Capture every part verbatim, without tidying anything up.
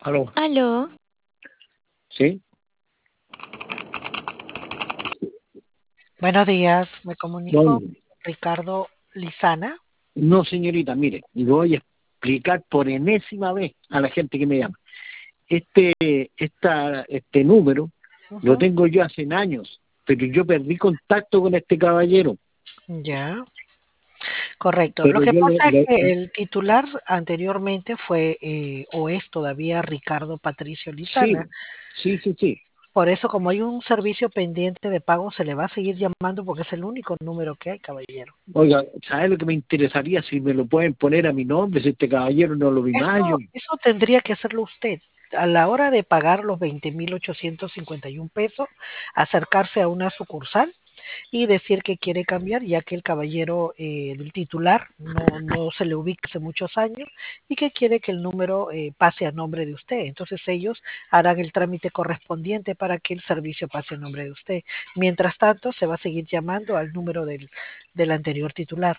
Aló, Aló, ¿sí? Buenos días, me comunico Bueno, Ricardo Lizana. no, señorita, mire, le voy a explicar por enésima vez a la gente que me llama. Este, esta, este número lo Ujú. tengo yo hace años, pero yo perdí contacto con este caballero. Ya, correcto. Lo Pero que yo le, pasa es le- que el titular anteriormente fue eh, o es todavía Ricardo Patricio Lizana. sí, sí, sí, sí. Por eso, como hay un servicio pendiente de pago, se le va a seguir llamando porque es el único número que hay, caballero. Oiga, ¿sabe lo que me interesaría si me lo pueden poner a mi nombre, si este caballero no lo vi más yo? Eso, eso tendría que hacerlo usted. A la hora de pagar los veinte mil ochocientos cincuenta y un pesos, acercarse a una sucursal y decir que quiere cambiar, ya que el caballero eh, del titular no, no se le ubica hace muchos años y que quiere que el número eh, pase a nombre de usted. Entonces ellos harán el trámite correspondiente para que el servicio pase a nombre de usted. Mientras tanto, se va a seguir llamando al número del, del anterior titular.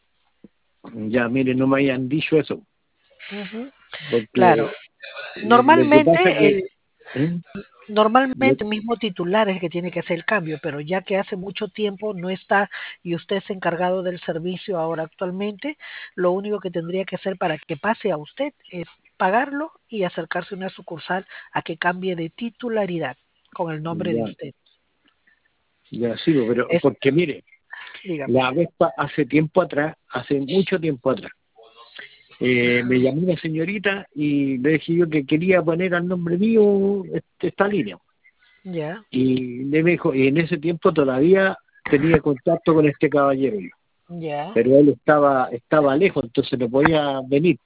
Ya, mire, no me hayan dicho eso, Ujú. porque Claro, eh, lo que pasa normalmente que... el, ¿eh? Lo- Normalmente el mismo titular es el que tiene que hacer el cambio, pero ya que hace mucho tiempo no está y usted es encargado del servicio ahora actualmente, lo único que tendría que hacer para que pase a usted es pagarlo y acercarse a una sucursal a que cambie de titularidad con el nombre de ya, usted. ya sigo, pero Es, porque mire, dígame. la vez pa- hace tiempo atrás, hace mucho tiempo atrás, eh, me llamó una señorita y le dije yo que quería poner al nombre mío este- esta línea. Ya, Y le dijo, y en ese tiempo todavía tenía contacto con este caballero yo, ya, pero él estaba, estaba lejos, entonces no podía venir.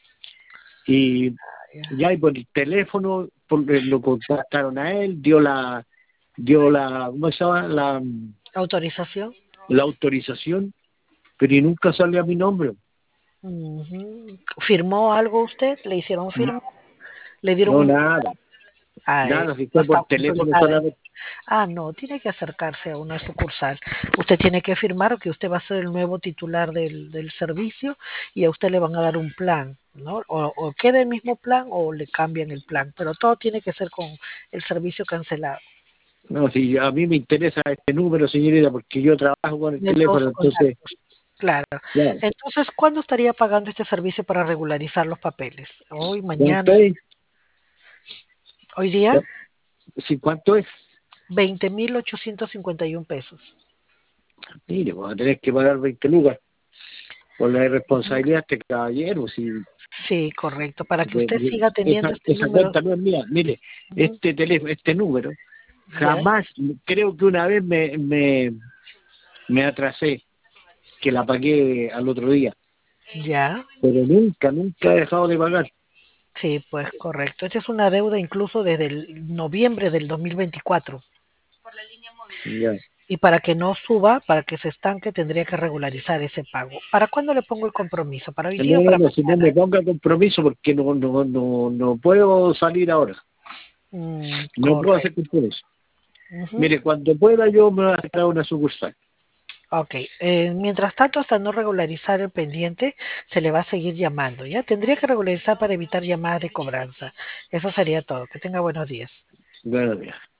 Y ya. ya y por el teléfono por- eh, lo contactaron a él, dio la, dio la, ¿cómo se llama? La, Autorización. la autorización, pero y nunca salió a mi nombre. Ujú. ¿Firmó algo usted? ¿Le hicieron firma? ¿Le dieron No, un nada, número? Ah, eh, nada, si no fue está por teléfono autorizada. solamente. Ah, no, tiene que acercarse a una sucursal. Usted tiene que firmar que usted va a ser el nuevo titular del, del servicio y a usted le van a dar un plan, ¿no? O, o queda el mismo plan o le cambian el plan, pero todo tiene que ser con el servicio cancelado. No, si a mí me interesa este número, señorita, porque yo trabajo con el Tiene todos teléfono, sus entonces, contactos. Claro. claro. Entonces, ¿cuándo estaría pagando este servicio para regularizar los papeles? ¿Hoy, ¿Cuánto mañana, es? hoy día? Sí, ¿cuánto es? Veinte mil ochocientos cincuenta y un pesos. Mire, vamos a tener que pagar veinte lucas por la irresponsabilidad de este caballero. Si, Sí, correcto. Para que de- usted de- siga esa, teniendo este esa número. cuenta no es mía. Mire, Ujú. este teléfono, este número, Ya, jamás, creo que una vez me, me, me atrasé, que la pagué al otro día, ya. pero nunca, nunca he dejado de pagar. Sí, pues correcto. Esta es una deuda incluso desde el noviembre del dos mil veinticuatro. Ya. Y para que no suba, para que se estanque, tendría que regularizar ese pago. ¿Para cuándo le pongo el compromiso? ¿Para hoy día o No, para no, si no mañana? me ponga compromiso porque no, no, no, no puedo salir ahora. Mm, No puedo hacer correcto. compromiso. Ujú. Mire, cuando pueda yo me voy a sacar a una sucursal. Ok. Eh, mientras tanto, hasta no regularizar el pendiente, se le va a seguir llamando. ¿Ya? Tendría que regularizar para evitar llamadas de cobranza. Eso sería todo. Que tenga buenos días. Buenos días.